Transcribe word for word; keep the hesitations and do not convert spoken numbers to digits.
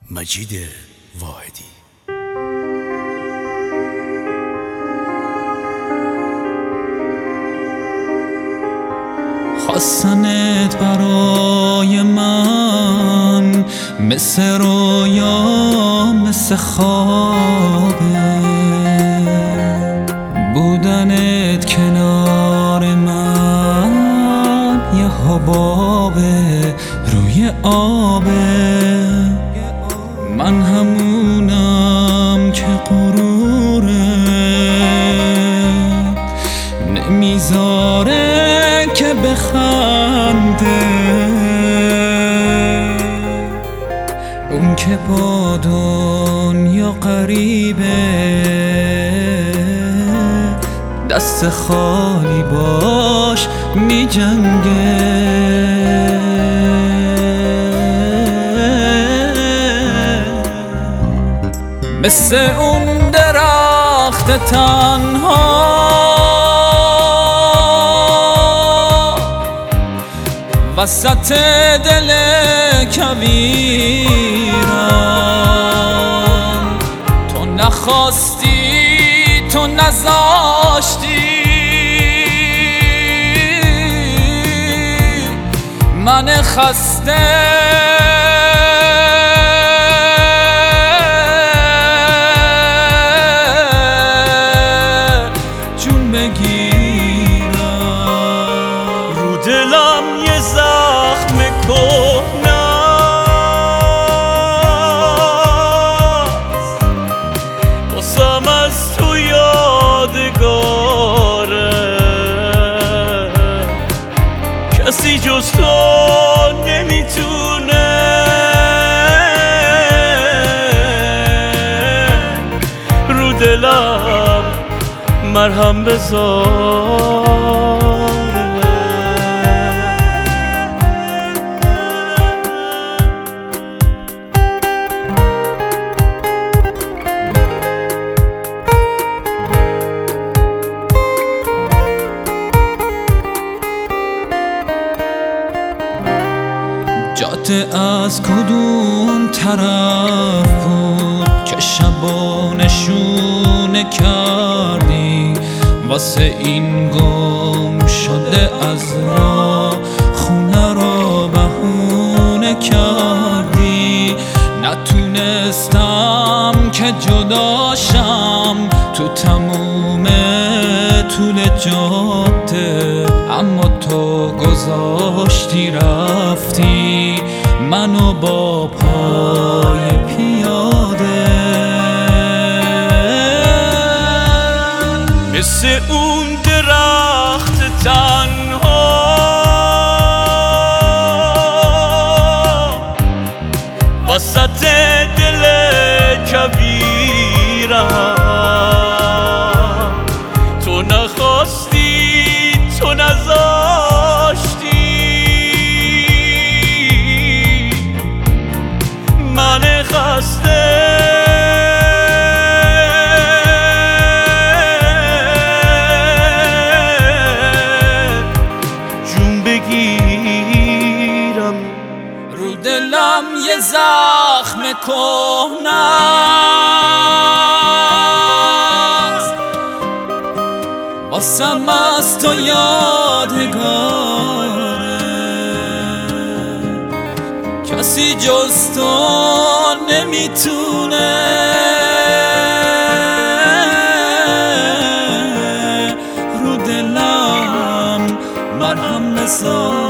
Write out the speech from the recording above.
مجید واحدی. خواستنت برای من مثل رویا مثل خوابه، بودنت کنار من یه حبابه روی آبه. من همونم که غروره نمیذاره که بخنده، اون که با دنیا غریبه دست خالی باش میجنگه. مثل اون درخت تنها وسط دل کویرم، تو نخواستی تو نذاشتی من خسته جون بگیرم. رو دلم یه زخم کهنه‌ست، واسم از تو یادگاره، کسی جز تو نمیتونه رو دلم مرهم بذاره. جاده از کدوم طرف بود که شبا نشونه کردی، واسه این گم شده از راه خونه را بهونه کردی. نتونستم که جداشم تو تموم طول جاده، اما تو گذاشتی رفتی منو با پای پیاده. مثل اون درخت تنها وسط دل کویرم، تو نخواستی تو نذاشتی من خسته جون بگیرم. رو دلم یه زخم کهنه‌ست، واسم از تو یادگاره، کسی جز تو نمیتونه رو دلم مرهم بذاره.